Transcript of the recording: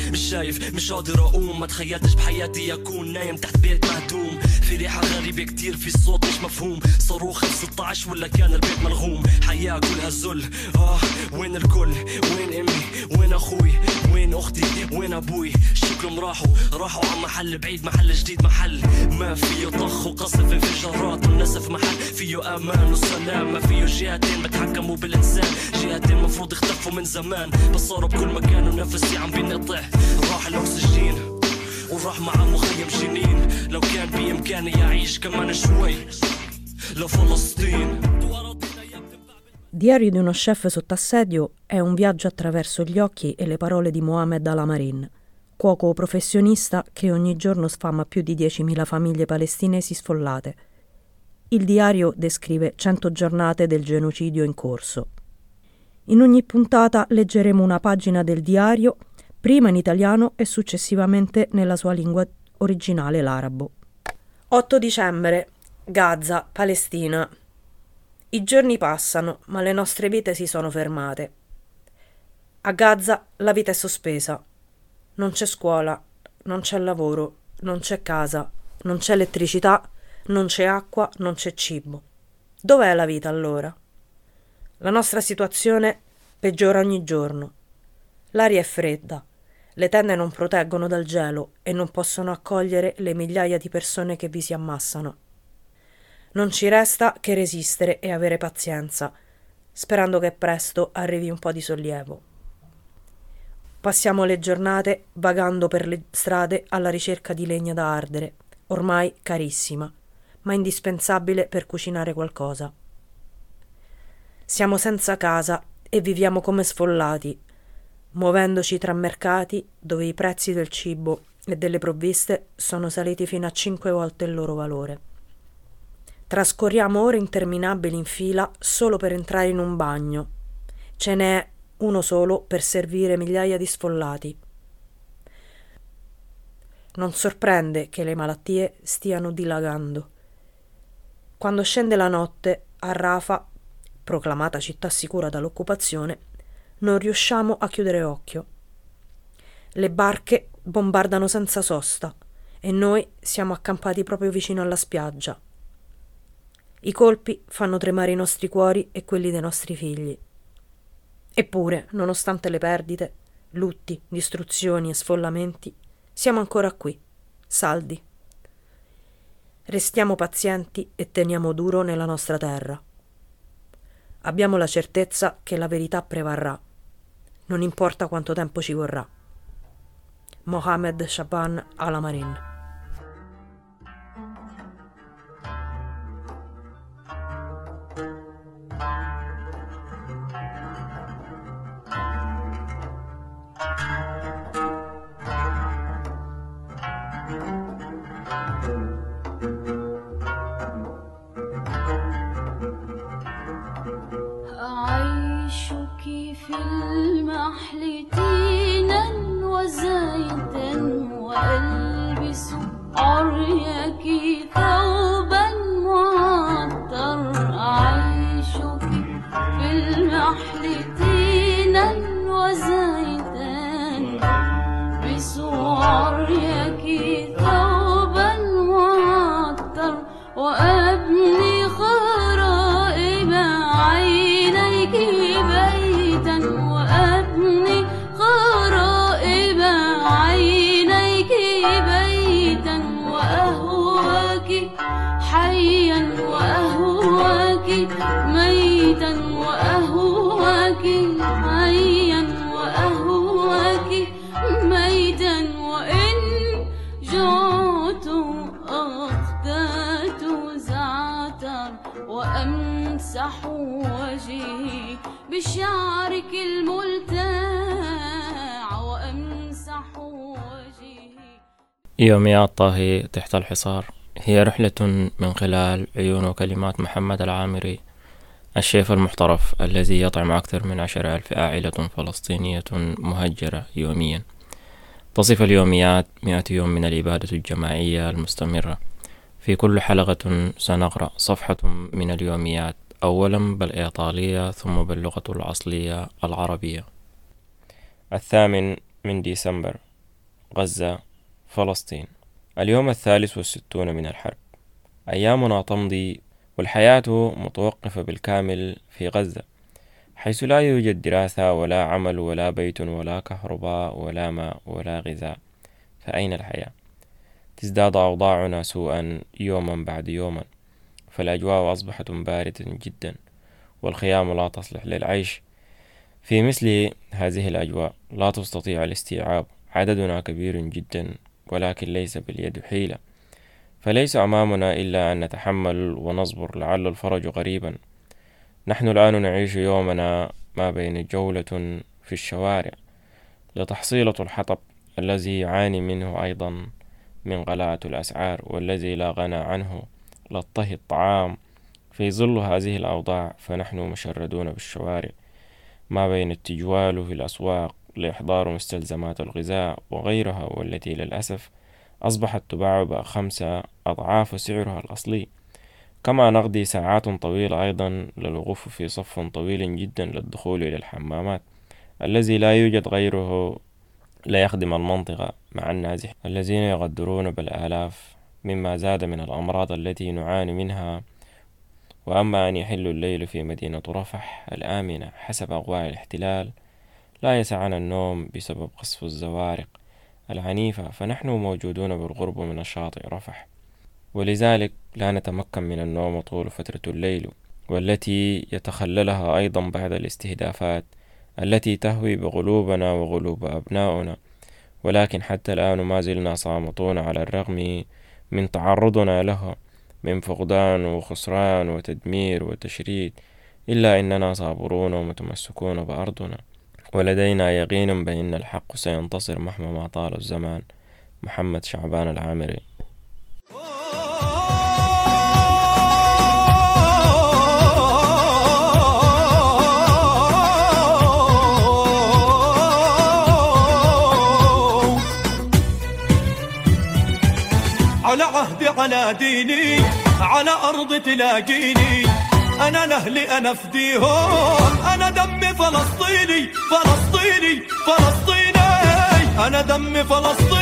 مش شايف مش قادر اقوم، ما تخيلتش بحياتي اكون نايم تحت بيت مهدوم، في ريحة غريبة كتير، في صوت مش مفهوم، صاروخ 16 ولا كان البيت ملغوم، حياة كلها ذل. وين الكل؟ وين امي؟ وين اخوي؟ وين اختي؟ وين ابوي؟ شكلهم راحوا على محل بعيد، محل جديد، محل ما فيه طخ وقصف انفجارات والنسف، محل فيه امان وسلام، ما فيه جهتين بتحكموا بالانسان، جهتين مفروض اختفوا من زمان، بس صاروا بكل مكان ونفسي عم بينقطع، راح الاكسجين وراح مع مخيم جنين، لو كان بامكاني اعيش كمان شوي لفلسطين. Diario di uno chef sotto assedio è un viaggio attraverso gli occhi e le parole di Mohamed Alamarin, cuoco professionista che ogni giorno sfama più di 10.000 famiglie palestinesi sfollate. Il diario descrive 100 giornate del genocidio in corso. In ogni puntata leggeremo una pagina del diario, prima in italiano e successivamente nella sua lingua originale, l'arabo. 8 dicembre, Gaza, Palestina. I giorni passano, ma le nostre vite si sono fermate. A Gaza la vita è sospesa. Non c'è scuola, non c'è lavoro, non c'è casa, non c'è elettricità, non c'è acqua, non c'è cibo. Dov'è la vita allora? La nostra situazione peggiora ogni giorno. L'aria è fredda, le tende non proteggono dal gelo e non possono accogliere le migliaia di persone che vi si ammassano. Non ci resta che resistere e avere pazienza, sperando che presto arrivi un po' di sollievo. Passiamo le giornate vagando per le strade alla ricerca di legna da ardere, ormai carissima, ma indispensabile per cucinare qualcosa. Siamo senza casa e viviamo come sfollati, muovendoci tra mercati dove i prezzi del cibo e delle provviste sono saliti fino a 5 volte il loro valore. Trascorriamo ore interminabili in fila solo per entrare in un bagno. Ce n'è uno solo per servire migliaia di sfollati. Non sorprende che le malattie stiano dilagando. Quando scende la notte, a Rafah, proclamata città sicura dall'occupazione, non riusciamo a chiudere occhio. Le barche bombardano senza sosta e noi siamo accampati proprio vicino alla spiaggia. I colpi fanno tremare i nostri cuori e quelli dei nostri figli. Eppure, nonostante le perdite, lutti, distruzioni e sfollamenti, siamo ancora qui, saldi. Restiamo pazienti e teniamo duro nella nostra terra. Abbiamo la certezza che la verità prevarrà, non importa quanto tempo ci vorrà. Mohamed Shaban Alamarin. في المحل تينا وزيتا وألبس عريك ثوبا معطر أعيشك في المحل تينا وزيتا ألبس عريك ثوبا معطر وأبني غرائب عينيك بيتا وأبني غرائب عينيك بيتا وأهواك حيا وأهواك ميتا وأهواك حيا وأهواك ميتا وإن جعت أخدات زعتر وأمسح وجهي بشعرك الملتاع وأمسح وجهي. يوميات طاهي تحت الحصار هي رحلة من خلال عيون وكلمات محمد العامري، الشيف المحترف الذي يطعم أكثر من 10,000 عائلة فلسطينية مهجرة يوميا. تصف اليوميات 100 يوم من الإبادة الجماعية المستمرة. في كل حلقة سنقرأ صفحة من اليوميات، أولا بالإيطالية ثم باللغة الأصلية العربية. 8 ديسمبر غزة، فلسطين. اليوم 63 من الحرب. أيامنا تمضي والحياة متوقفة بالكامل في غزة، حيث لا يوجد دراسة ولا عمل ولا بيت ولا كهرباء ولا ماء ولا غذاء. فأين الحياة؟ تزداد أوضاعنا سوءا يوما بعد يوما، فالأجواء أصبحت باردة جدا، والخيام لا تصلح للعيش في مثل هذه الأجواء. لا تستطيع الاستيعاب. عددنا كبير جدا، ولكن ليس باليد حيلة، فليس أمامنا إلا أن نتحمل ونصبر لعل الفرج قريبا. نحن الآن نعيش يومنا ما بين جولة في الشوارع لتحصيلة الحطب الذي يعاني منه أيضا من غلاء الأسعار، والذي لا غنى عنه لطهي الطعام. في ظل هذه الأوضاع فنحن مشردون بالشوارع ما بين التجوال في الأسواق لإحضار مستلزمات الغذاء وغيرها، والتي للأسف أصبحت تباع ب5 أضعاف سعرها الأصلي. كما نقضي ساعات طويلة أيضا للوقوف في صف طويل جدا للدخول إلى الحمامات، الذي لا يوجد غيره ليخدم المنطقة، مع الناس الذين يغدرون بالآلاف، مما زاد من الأمراض التي نعاني منها. وأما أن يحل الليل في مدينة رفح الآمنة حسب أقوال الاحتلال، لا يسعنا النوم بسبب قصف الزوارق العنيفة، فنحن موجودون بالقرب من الشاطئ رفح، ولذلك لا نتمكن من النوم طول فترة الليل، والتي يتخللها أيضا بعض الاستهدافات التي تهوي بقلوبنا وقلوب أبنائنا. ولكن حتى الآن ما زلنا صامتون على الرغم من تعرضنا له من فقدان وخسران وتدمير وتشريد، إلا إننا صابرون ومتمسكون بأرضنا، ولدينا يقين بأن الحق سينتصر مهما ما طال الزمان. محمد شعبان العامري. على عهدي على ديني على أرض تلاقيني، أنا لأهلي أنا فديهم، أنا دمي فلسطيني فلسطيني فلسطيني، أنا دمي فلسطيني.